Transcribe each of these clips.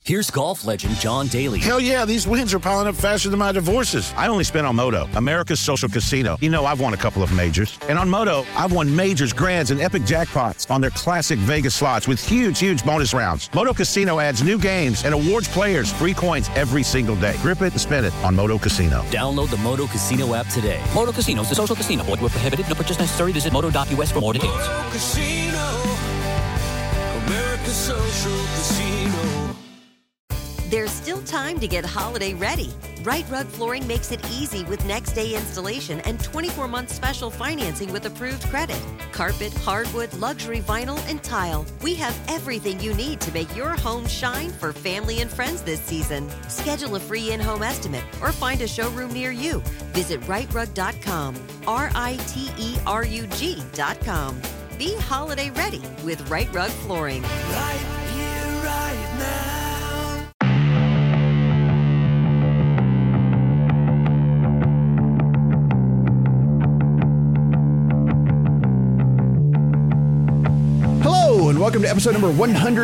Here's golf legend John Daly. Hell yeah, these wins are piling up faster than my divorces. I only spent on Moto, America's social casino. You know, I've won a couple of majors. And on Moto, I've won majors, grands, and epic jackpots on their classic Vegas slots with huge bonus rounds. Moto Casino adds new games and awards players free coins every single day. Grip it and spin it on Moto Casino. Download the Moto Casino app today. Moto Casino is the social casino. Void where prohibited. No purchase necessary. Visit moto.us for more details. Moto Casino, America's social casino. There's still time to get holiday ready. Right Rug Flooring makes it easy with next day installation and 24-month special financing with approved credit. Carpet, hardwood, luxury vinyl, and tile. We have everything you need to make your home shine for family and friends this season. Schedule a free in-home estimate or find a showroom near you. Visit rightrug.com, RITERUG.com. Be holiday ready with Right Rug Flooring. Right here, right now. And welcome to episode number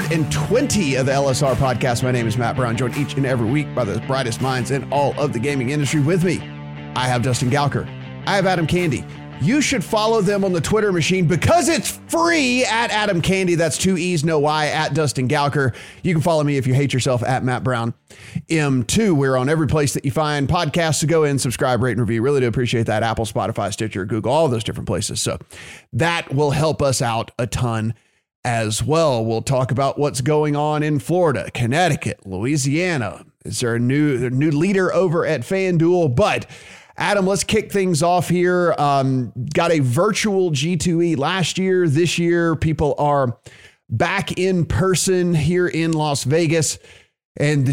120 of the LSR podcast. My name is Matt Brown, joined each and every week by the brightest minds in all of the gaming industry. With me, I have Dustin Gowker. I have Adam Candy. You should follow them on the Twitter machine because it's free at Adam Candy. That's 2 E's, no Y, at Dustin Gowker. You can follow me if you hate yourself at Matt Brown M2. We're on every place that you find podcasts, so go in, subscribe, rate, and review. Really do appreciate that. Apple, Spotify, Stitcher, Google, all those different places. So that will help us out a ton as well. We'll talk about what's going on in Florida, Connecticut, Louisiana. Is there a new leader over at FanDuel? But Adam, let's kick things off here. Got a virtual G2E last year. This year, people are back in person here in Las Vegas. And the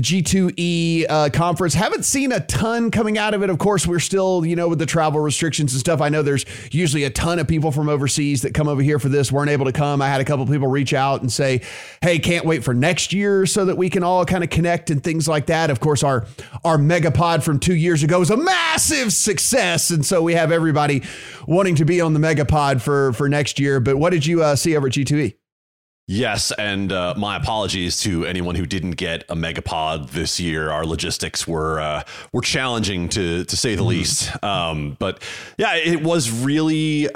G2E conference, haven't seen a ton coming out of it. Of course, we're still, with the travel restrictions and stuff. I know there's usually a ton of people from overseas that come over here for this, weren't able to come. I had a couple of people reach out and say, hey, can't wait for next year so that we can all kind of connect and things like that. Of course, our Megapod from 2 years ago was a massive success. And so we have everybody wanting to be on the Megapod for next year. But what did you see over at G2E? Yes, and my apologies to anyone who didn't get a Megapod this year. Our logistics were challenging to say the least. But yeah, it was really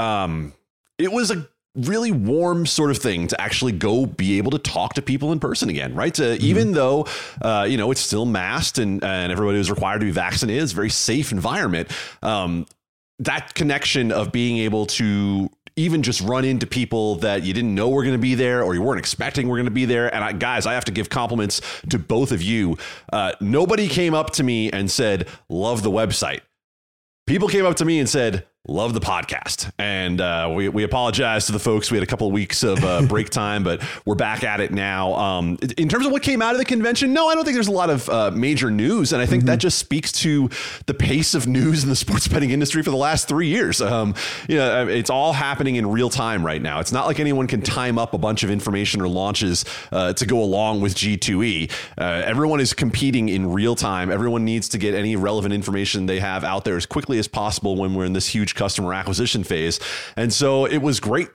it was a really warm sort of thing to actually go be able to talk to people in person again, right? Even though it's still masked and everybody was required to be vaccinated, it's a very safe environment. That connection of being able to even just run into people that you didn't know were going to be there or you weren't expecting were going to be there. And I have to give compliments to both of you. Nobody came up to me and said, love the website. People came up to me and said, love the podcast. And we apologize to the folks. We had a couple of weeks of break time, but we're back at it now. In terms of what came out of the convention, no, I don't think there's a lot of major news. And I think that just speaks to the pace of news in the sports betting industry for the last 3 years. It's all happening in real time right now. It's not like anyone can time up a bunch of information or launches to go along with G2E. Everyone is competing in real time. Everyone needs to get any relevant information they have out there as quickly as possible when we're in this huge customer acquisition phase. And so it was great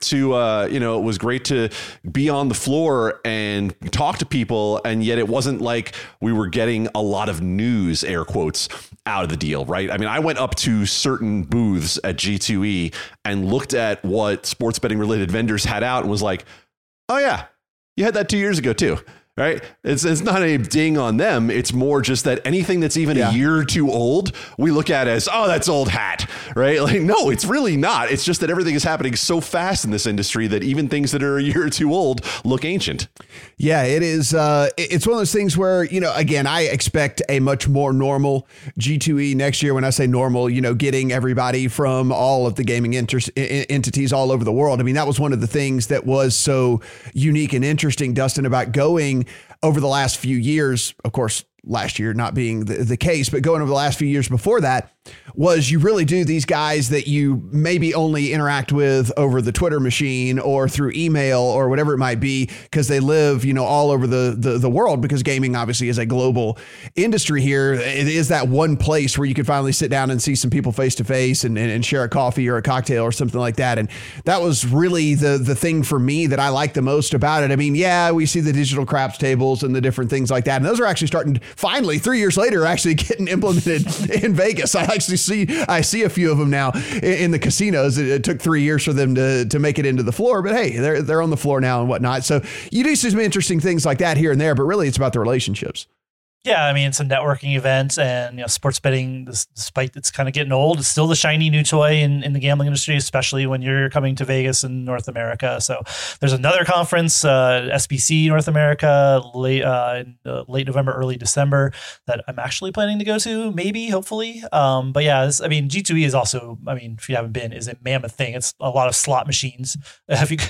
to be on the floor and talk to people. And yet it wasn't like we were getting a lot of news, air quotes, out of the deal, right? I mean, I went up to certain booths at G2E and looked at what sports betting related vendors had out and was like, oh yeah, you had that 2 years ago too. Right. It's not a ding on them. It's more just that anything that's even a year or two old, we look at as, oh, that's old hat. Right. Like, no, it's really not. It's just that everything is happening so fast in this industry that even things that are a year or two old look ancient. Yeah, it is. It's one of those things where, again, I expect a much more normal G2E next year. When I say normal, getting everybody from all of the gaming entities all over the world. I mean, that was one of the things that was so unique and interesting, Dustin, about going over the last few years. Of course, last year not being the case, but going over the last few years before that, was you really do these guys that you maybe only interact with over the Twitter machine or through email or whatever it might be, because they live, all over the world, because gaming obviously is a global industry here. It is that one place where you can finally sit down and see some people face to face and share a coffee or a cocktail or something like that. And that was really the thing for me that I like the most about it. I mean, yeah, we see the digital craps tables and the different things like that. And those are actually starting, finally, 3 years later, actually getting implemented in Vegas. I see a few of them now in the casinos. It took 3 years for them to make it into the floor, but hey, they're on the floor now and whatnot. So you do see some interesting things like that here and there, but really it's about the relationships. Yeah, I mean, it's a networking event, and sports betting, despite it's kind of getting old, it's still the shiny new toy in the gambling industry, especially when you're coming to Vegas and North America. So there's another conference, SBC North America, in late November, early December, that I'm actually planning to go to, maybe, hopefully. But yeah, G2E is also, if you haven't been, is a mammoth thing. It's a lot of slot machines. If you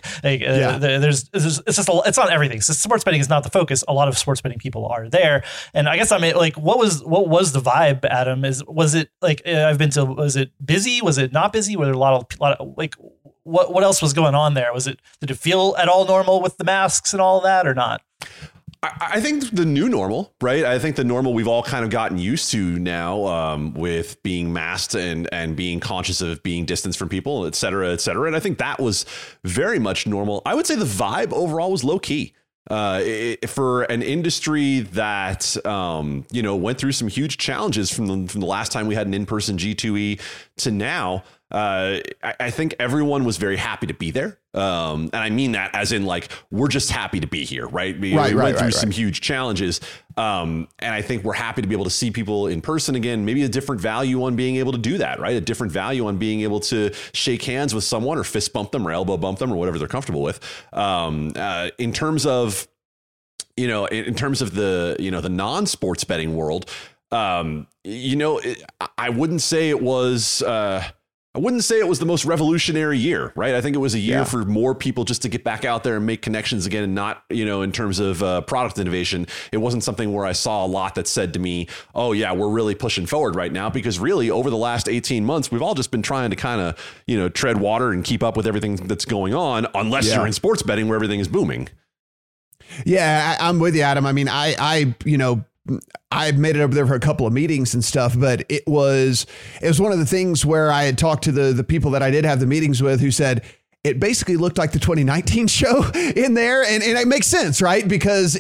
it's not everything. So sports betting is not the focus. A lot of sports betting people are there. And I guess what was the vibe, Adam? Was it busy? Was it not busy? Were there a lot of what else was going on there? Did it feel at all normal with the masks and all that, or not? I think the new normal, right? I think the normal we've all kind of gotten used to now, with being masked and being conscious of being distanced from people, et cetera, et cetera. And I think that was very much normal. I would say the vibe overall was low key. For an industry that went through some huge challenges from the last time we had an in-person G2E to now, I think everyone was very happy to be there. And I mean that as in we're just happy to be here, right? We went through some huge challenges. And I think we're happy to be able to see people in person again, maybe a different value on being able to do that, right? A different value on being able to shake hands with someone or fist bump them or elbow bump them or whatever they're comfortable with. In terms of the non-sports betting world, I wouldn't say it was, the most revolutionary year, right? I think it was a year for more people just to get back out there and make connections again, and not, in terms of product innovation. It wasn't something where I saw a lot that said to me, oh yeah, we're really pushing forward right now, because really over the last 18 months, we've all just been trying to kind of, tread water and keep up with everything that's going on, unless you're in sports betting where everything is booming. Yeah, I'm with you, Adam. I mean, I've made it over there for a couple of meetings and stuff, but it was one of the things where I had talked to the people that I did have the meetings with, who said it basically looked like the 2019 show in there. And it makes sense, right? Because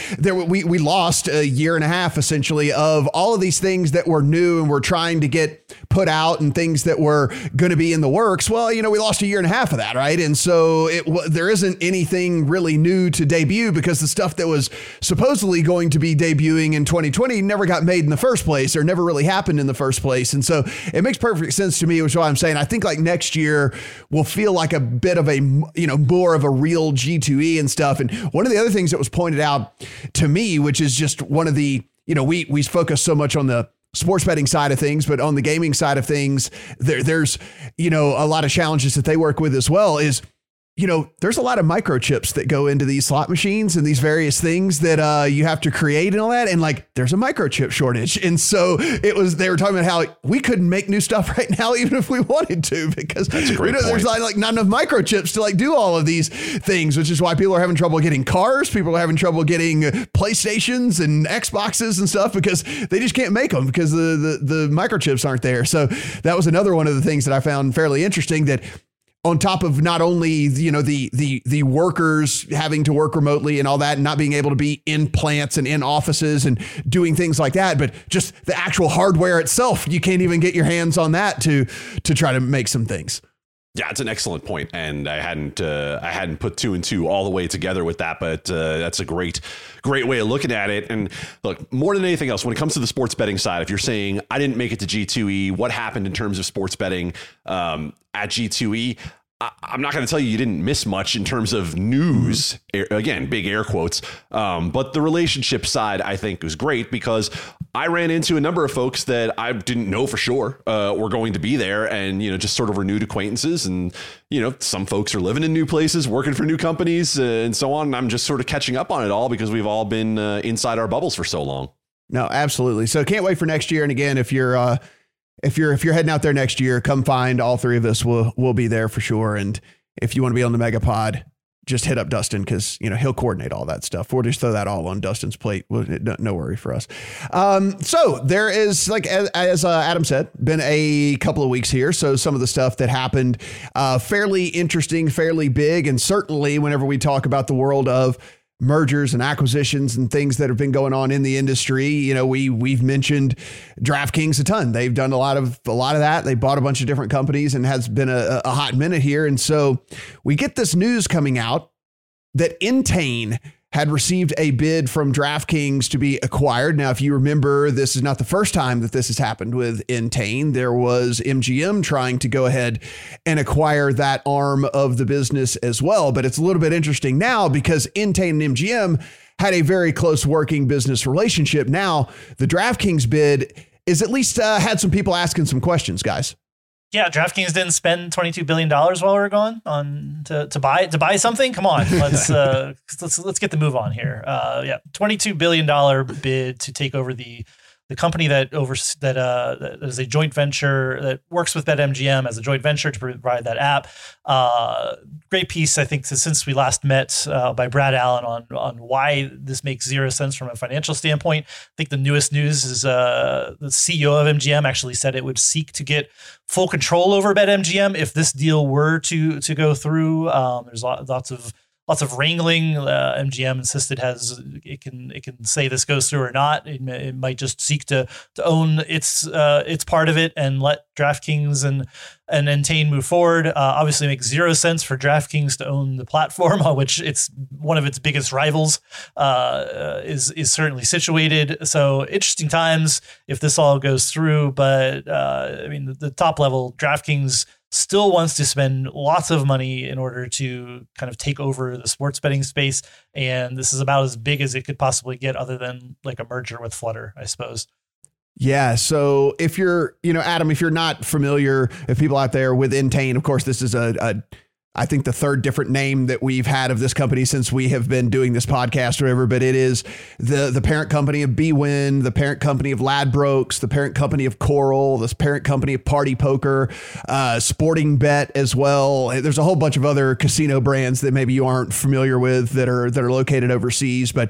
we lost a year and a half essentially of all of these things that were new and we're trying to get put out, and things that were going to be in the works. Well, we lost a year and a half of that, right? And so there isn't anything really new to debut, because the stuff that was supposedly going to be debuting in 2020 never got made in the first place, or never really happened in the first place. And so it makes perfect sense to me, which is why I'm saying I think next year will feel like a bit of a, more of a real G2E and stuff. And one of the other things that was pointed out to me, which is just one of the, we focus so much on the sports betting side of things, but on the gaming side of things, there's, a lot of challenges that they work with as well, is, there's a lot of microchips that go into these slot machines and these various things that you have to create and all that. And there's a microchip shortage. And so they were talking about how we couldn't make new stuff right now, even if we wanted to, because there's not enough microchips to do all of these things, which is why people are having trouble getting cars. People are having trouble getting PlayStations and Xboxes and stuff, because they just can't make them because the microchips aren't there. So that was another one of the things that I found fairly interesting, that on top of not only, the workers having to work remotely and all that, and not being able to be in plants and in offices and doing things like that, but just the actual hardware itself, you can't even get your hands on that to try to make some things. Yeah, it's an excellent point, and I hadn't put two and two all the way together with that, but that's a great way of looking at it. And look, more than anything else, when it comes to the sports betting side, if you're saying I didn't make it to G2E, what happened in terms of sports betting at G2E? I'm not going to tell you didn't miss much in terms of news, again, big air quotes. But the relationship side, I think, was great, because I ran into a number of folks that I didn't know for sure were going to be there, and, just sort of renewed acquaintances. And, some folks are living in new places, working for new companies and so on. And I'm just sort of catching up on it all, because we've all been inside our bubbles for so long. No, absolutely. So can't wait for next year. And again, if you're if you're heading out there next year, come find all three of us. We'll be there for sure. And if you want to be on the Megapod, just hit up Dustin because, he'll coordinate all that stuff. We'll just throw that all on Dustin's plate. No worry for us. So there is, like, as Adam said, been a couple of weeks here. So some of the stuff that happened, fairly interesting, fairly big. And certainly whenever we talk about the world of mergers and acquisitions and things that have been going on in the industry, we've mentioned DraftKings a ton. They've done a lot of that. They bought a bunch of different companies and has been a hot minute here. And so we get this news coming out that Entain had received a bid from DraftKings to be acquired. Now, if you remember, this is not the first time that this has happened with Entain. There was MGM trying to go ahead and acquire that arm of the business as well. But it's a little bit interesting now because Entain and MGM had a very close working business relationship. Now, the DraftKings bid is at least had some people asking some questions, guys. Yeah, DraftKings didn't spend $22 billion while we were gone to buy something. Come on, let's get the move on here. $22 billion bid to take over the company that is a joint venture that works with BetMGM as a joint venture to provide that app. Great piece, I think, since we last met by Brad Allen on why this makes zero sense from a financial standpoint. I think the newest news is the CEO of MGM actually said it would seek to get full control over BetMGM if this deal were to go through. There's lots of wrangling. MGM insisted it can say this goes through or not. It might just seek to own its part of it and let DraftKings and Entain move forward. Obviously, it makes zero sense for DraftKings to own the platform on which it's one of its biggest rivals is certainly situated. So interesting times if this all goes through. But the top level DraftKings still wants to spend lots of money in order to kind of take over the sports betting space. And this is about as big as it could possibly get other than like a merger with Flutter, I suppose. Yeah. So if you're, Adam, if you're not familiar, if people out there with Entain, of course, this is I think the third different name that we've had of this company since we have been doing this podcast or whatever, but it is the parent company of bwin, the parent company of Ladbrokes, the parent company of Coral, the parent company of Party Poker, Sporting Bet as well. There's a whole bunch of other casino brands that maybe you aren't familiar with that are located overseas, but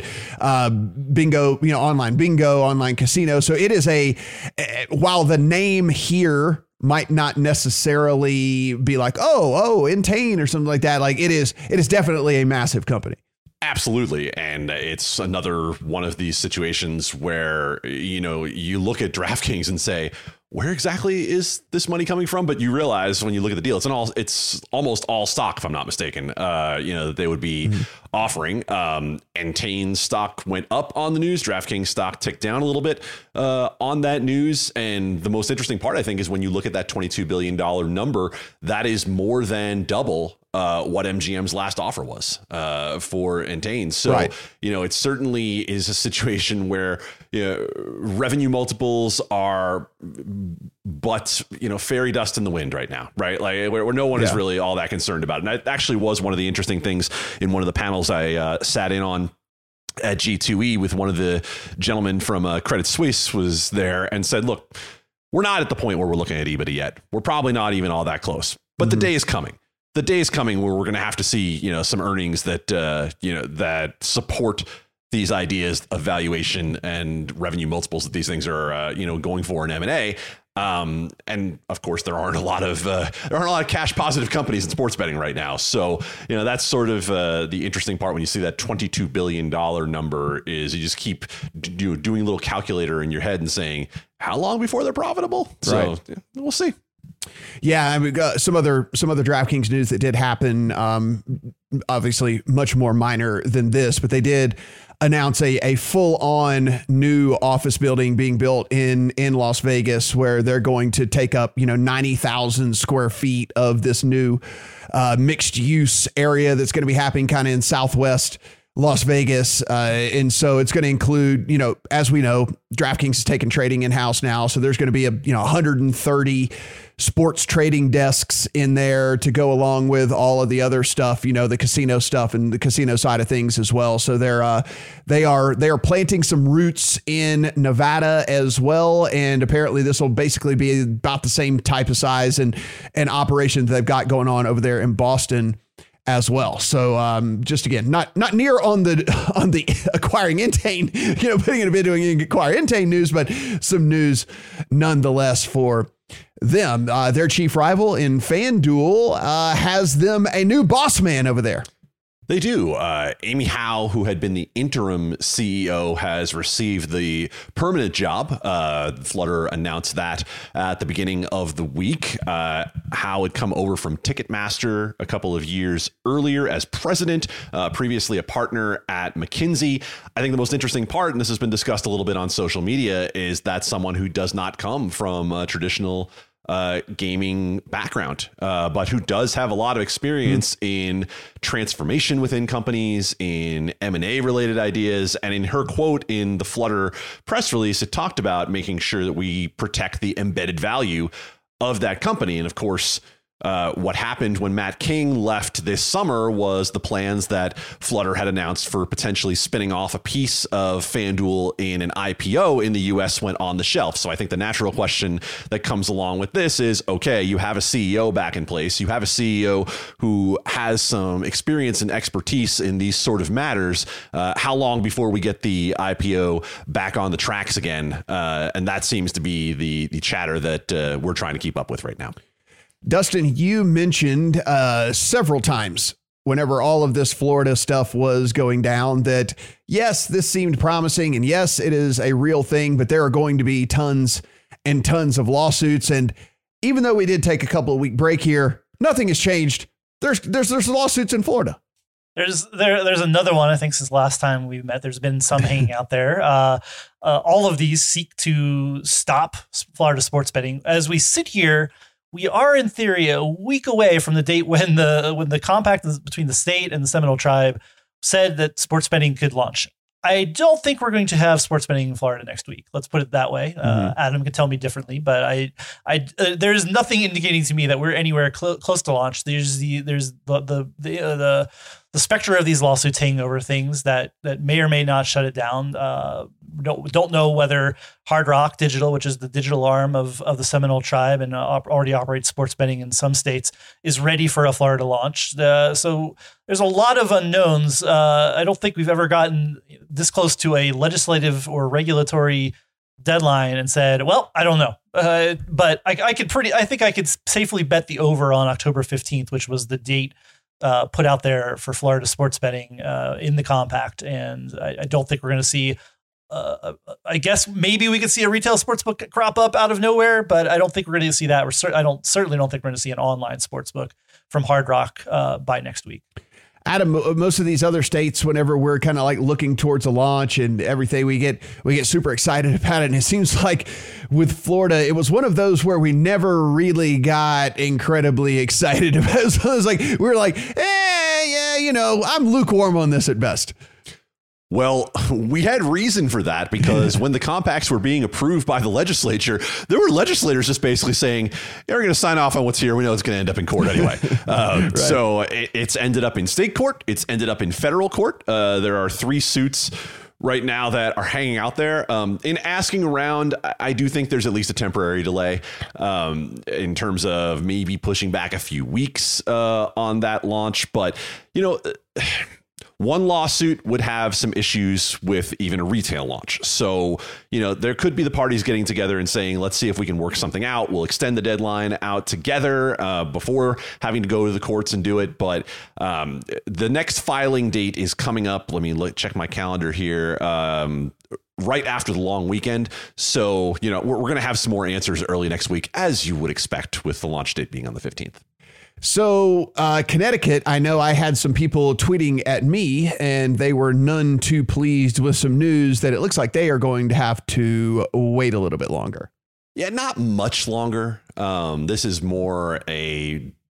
Bingo, online bingo, online casino. So it is while the name here might not necessarily be like, oh, Entain or something like that. Like it is definitely a massive company. Absolutely. And it's another one of these situations where, you look at DraftKings and say, where exactly is this money coming from? But you realize when you look at the deal, it's almost all stock, if I'm not mistaken, that they would be offering. Entain stock went up on the news. DraftKings stock ticked down a little bit on that news. And the most interesting part, I think, is when you look at that $22 billion number, that is more than double what MGM's last offer was for Entain. So, right. It certainly is a situation where revenue multiples are but fairy dust in the wind right now, right? Like where no one is really all that concerned about it. And that actually was one of the interesting things in one of the panels I sat in on at G2E with one of the gentlemen from Credit Suisse was there and said, look, we're not at the point where we're looking at EBITDA yet. We're probably not even all that close, but the day is coming. The day is coming where we're going to have to see, some earnings that, that support these ideas of valuation and revenue multiples that these things are, going for in M&A. And of course, there aren't a lot of cash positive companies in sports betting right now. So, that's sort of the interesting part when you see that $22 billion number is you just keep doing a little calculator in your head and saying, how long before they're profitable? So we'll see. Yeah, we got some other DraftKings news that did happen. Obviously, much more minor than this, but they did announce a full-on new office building being built in Las Vegas, where they're going to take up 90,000 square feet of this new mixed use area that's going to be happening kind of in Southwest Las Vegas. And so it's going to include, as we know, DraftKings is taking trading in-house now. So there's going to be 130 sports trading desks in there to go along with all of the other stuff, the casino stuff and the casino side of things as well. So they are planting some roots in Nevada as well. And apparently this will basically be about the same type of size and operation that they've got going on over there in Boston as well. So just again, not near on the acquiring Entain, putting in a bid doing acquire Entain news, but some news nonetheless for them. Their chief rival in FanDuel has them a new boss man over there. They do. Amy Howe, who had been the interim CEO, has received the permanent job. Flutter announced that at the beginning of the week. Howe had come over from Ticketmaster a couple of years earlier as president, previously a partner at McKinsey. I think the most interesting part, and this has been discussed a little bit on social media, is that someone who does not come from a traditional gaming background, but who does have a lot of experience in transformation within companies, in M&A related ideas. And in her quote in the Flutter press release, it talked about making sure that we protect the embedded value of that company. And of course, what happened when Matt King left this summer was the plans that Flutter had announced for potentially spinning off a piece of FanDuel in an IPO in the US went on the shelf. So I think the natural question that comes along with this is, okay, you have a CEO back in place. You have a CEO who has some experience and expertise in these sort of matters. How long before we get the IPO back on the tracks again? And that seems to be the chatter that we're trying to keep up with right now. Dustin, you mentioned several times whenever all of this Florida stuff was going down that, yes, this seemed promising. And yes, it is a real thing, but there are going to be tons and tons of lawsuits. And even though we did take a couple of week break here, nothing has changed. There's lawsuits in Florida. There's another one, I think, since last time we met. There's been some hanging out there. All of these seek to stop Florida sports betting. As we sit here, we are, in theory, a week away from the date when the compact between the state and the Seminole Tribe said that sports betting could launch. I don't think we're going to have sports betting in Florida next week. Let's put it that way. Adam can tell me differently, but there's nothing indicating to me that we're anywhere close to launch. There's the specter of these lawsuits hanging over things that may or may not shut it down. Don't know whether Hard Rock Digital, which is the digital arm of the Seminole Tribe and already operates sports betting in some states, is ready for a Florida launch. So there's a lot of unknowns. I don't think we've ever gotten this close to a legislative or regulatory deadline and said, well, I don't know. But I think I could safely bet the over on October 15th, which was the date put out there for Florida sports betting in the compact. And I don't think we're going to see, I guess maybe we could see a retail sportsbook crop up out of nowhere, but I don't think we're going to see that. Certainly don't think we're going to see an online sportsbook from Hard Rock by next week. Adam, most of these other states, whenever we're kind of like looking towards a launch and everything, we get super excited about it. And it seems like with Florida, it was one of those where we never really got incredibly excited about it. So it was like, we were like, I'm lukewarm on this at best. Well, we had reason for that because when the compacts were being approved by the legislature, there were legislators just basically saying, we're going to sign off on what's here. We know it's going to end up in court anyway. Right. So it's ended up in state court. It's ended up in federal court. There are 3 suits right now that are hanging out there. In asking around, I do think there's at least a temporary delay in terms of maybe pushing back a few weeks on that launch. But, one lawsuit would have some issues with even a retail launch. So, there could be the parties getting together and saying, let's see if we can work something out. We'll extend the deadline out together before having to go to the courts and do it. But the next filing date is coming up. Let me check my calendar here. Right after the long weekend. So, we're going to have some more answers early next week, as you would expect with the launch date being on the 15th. So Connecticut, I know I had some people tweeting at me and they were none too pleased with some news that it looks like they are going to have to wait a little bit longer. Yeah, not much longer. This is more a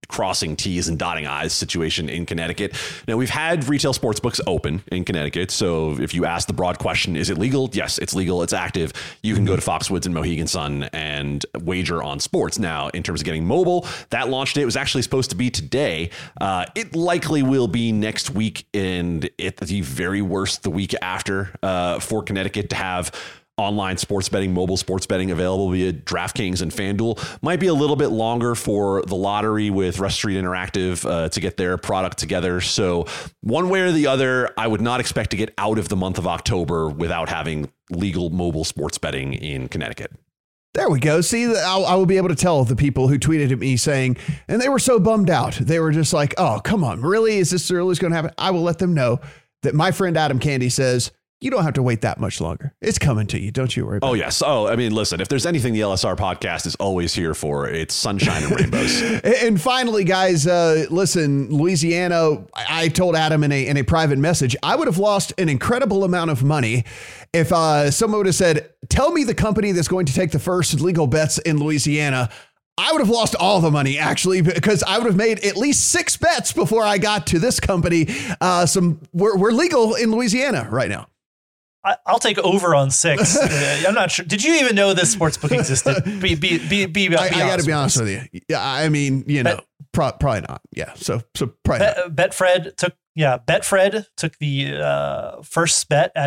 crossing T's and dotting I's situation in Connecticut. Now, we've had retail sports books open in Connecticut. So if you ask the broad question, is it legal? Yes, it's legal. It's active. You can go to Foxwoods and Mohegan Sun and wager on sports. Now, in terms of getting mobile, that launch date was actually supposed to be today. It likely will be next week, and at the very worst, the week after, for Connecticut to have online sports betting, mobile sports betting available via DraftKings and FanDuel. Might be a little bit longer for the lottery with Rush Street Interactive to get their product together. So one way or the other, I would not expect to get out of the month of October without having legal mobile sports betting in Connecticut. There we go. See, I will be able to tell the people who tweeted at me saying, and they were so bummed out. They were just like, oh, come on, really? Is this really going to happen? I will let them know that my friend Adam Candy says, you don't have to wait that much longer. It's coming to you. Don't you worry about it. Oh, yes. Oh, I mean, listen, if there's anything the LSR podcast is always here for, it's sunshine and rainbows. And finally, guys, listen, Louisiana, I told Adam in a private message, I would have lost an incredible amount of money if someone would have said, tell me the company that's going to take the first legal bets in Louisiana. I would have lost all the money, actually, because I would have made at least 6 bets before I got to this company. We're legal in Louisiana right now. I'll take over on 6. I'm not sure. Did you even know this sportsbook existed? I got to be honest with you. Yeah, I mean, probably not. Yeah, so probably not. Betfred took the first bet at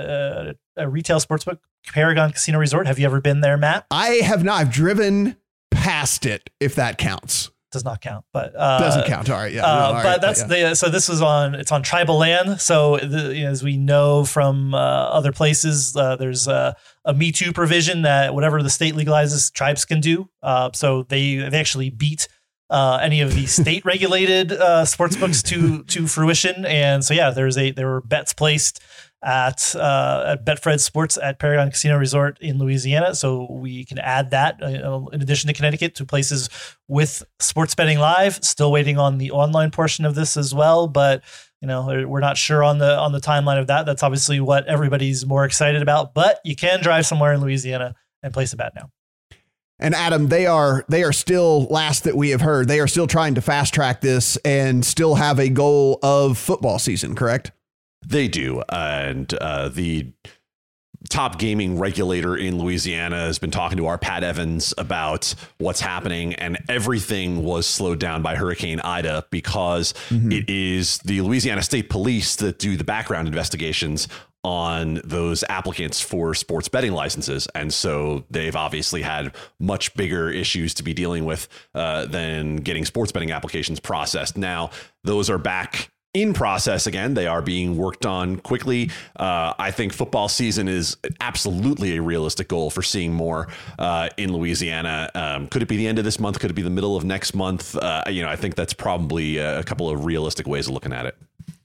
a retail sportsbook, Paragon Casino Resort. Have you ever been there, Matt? I have not. I've driven past it, if that counts. Does not count, but doesn't count. All right, yeah. But that's so this was it's on tribal land. So as we know from other places, there's a Me Too provision that whatever the state legalizes, tribes can do. So they actually beat any of the state regulated sportsbooks to fruition. And so there were bets placed at Betfred Sports at Paragon Casino Resort in Louisiana. So we can add that in addition to Connecticut to places with sports betting live. Still waiting on the online portion of this as well, but we're not sure on the timeline of that. That's obviously what everybody's more excited about, but you can drive somewhere in Louisiana and place a bet now. And Adam, they are still, last that we have heard, they are still trying to fast track this and still have a goal of football season, correct? They do. And the top gaming regulator in Louisiana has been talking to our Pat Evans about what's happening, and everything was slowed down by Hurricane Ida because it is the Louisiana State Police that do the background investigations on those applicants for sports betting licenses. And so they've obviously had much bigger issues to be dealing with than getting sports betting applications processed. Now, those are back in process again. They are being worked on quickly. I think football season is absolutely a realistic goal for seeing more in Louisiana. Could it be the end of this month? Could it be the middle of next month? I think that's probably a couple of realistic ways of looking at it.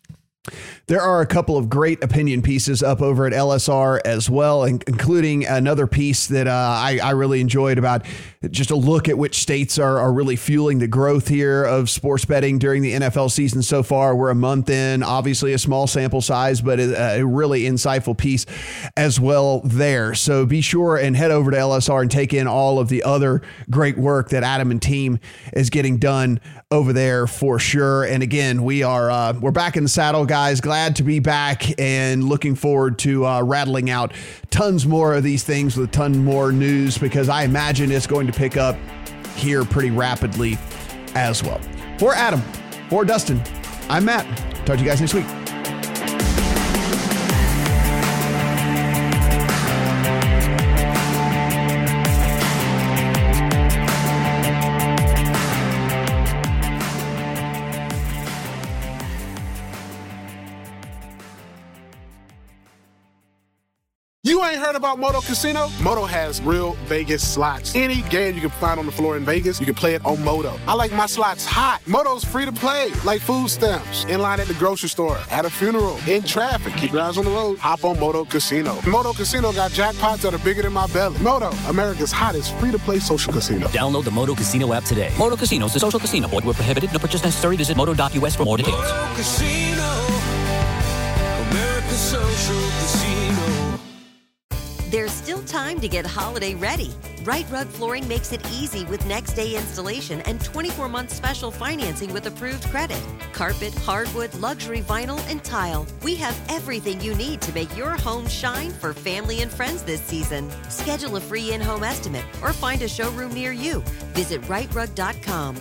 There are a couple of great opinion pieces up over at LSR as well, including another piece that I really enjoyed about just a look at which states are really fueling the growth here of sports betting during the NFL season so far. We're a month in, obviously a small sample size, but a really insightful piece as well there. So be sure and head over to LSR and take in all of the other great work that Adam and team is getting done over there for sure. And again, we're back in the saddle, guys. Glad to be back and looking forward to rattling out tons more of these things with a ton more news, because I imagine it's going to pick up here pretty rapidly as well. For Adam, for Dustin, I'm Matt. Talk to you guys next week. You ain't heard about Moto Casino? Moto has real Vegas slots. Any game you can find on the floor in Vegas, you can play it on Moto. I like my slots hot. Moto's free to play, like food stamps, in line at the grocery store, at a funeral, in traffic. Keep your eyes on the road. Hop on Moto Casino. Moto Casino got jackpots that are bigger than my belly. Moto, America's hottest free-to-play social casino. Download the Moto Casino app today. Moto Casino is a social casino. Void where prohibited. No purchase necessary. Visit moto.us for more details. Moto Casino, America's social casino. There's still time to get holiday ready. Right Rug Flooring makes it easy with next day installation and 24-month special financing with approved credit. Carpet, hardwood, luxury vinyl, and tile. We have everything you need to make your home shine for family and friends this season. Schedule a free in-home estimate or find a showroom near you. Visit rightrug.com,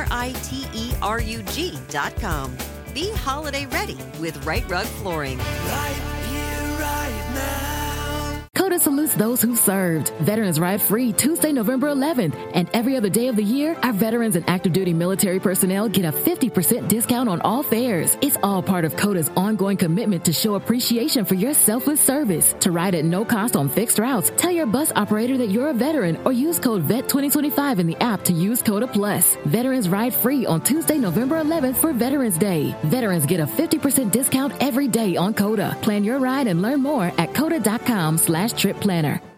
RITERUG.com. Be holiday ready with Right Rug Flooring. Right here, right now. COTA salutes those who served. Veterans Ride Free Tuesday, November 11th. And every other day of the year, our veterans and active duty military personnel get a 50% discount on all fares. It's all part of COTA's ongoing commitment to show appreciation for your selfless service. To ride at no cost on fixed routes, tell your bus operator that you're a veteran or use code VET2025 in the app to use COTA Plus. Veterans Ride Free on Tuesday, November 11th for Veterans Day. Veterans get a 50% discount every day on COTA. Plan your ride and learn more at COTA.com/trip planner.